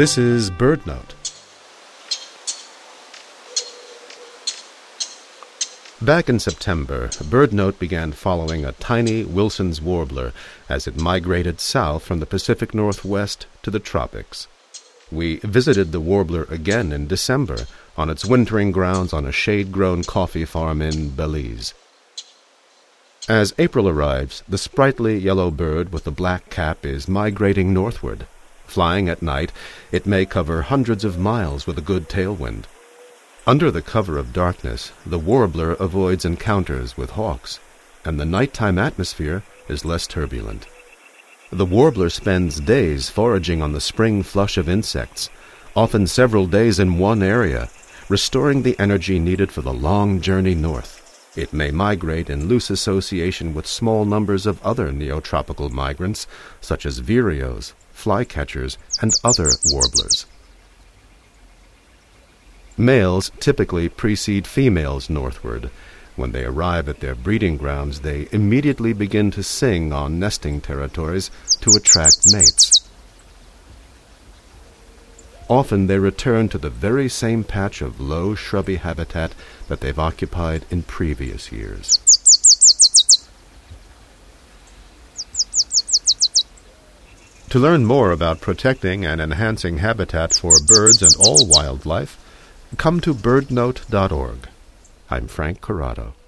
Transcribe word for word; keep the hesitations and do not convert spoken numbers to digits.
This is BirdNote. Back in September, BirdNote began following a tiny Wilson's warbler as it migrated south from the Pacific Northwest to the tropics. We visited the warbler again in December on its wintering grounds on a shade-grown coffee farm in Belize. As April arrives, the sprightly yellow bird with the black cap is migrating northward. Flying at night, it may cover hundreds of miles with a good tailwind. Under the cover of darkness, the warbler avoids encounters with hawks, and the nighttime atmosphere is less turbulent. The warbler spends days foraging on the spring flush of insects, often several days in one area, restoring the energy needed for the long journey north. It may migrate in loose association with small numbers of other neotropical migrants, such as vireos, flycatchers, and other warblers. Males typically precede females northward. When they arrive at their breeding grounds, they immediately begin to sing on nesting territories to attract mates. Often they return to the very same patch of low shrubby habitat that they've occupied in previous years. To learn more about protecting and enhancing habitat for birds and all wildlife, come to bird note dot org. I'm Frank Corrado.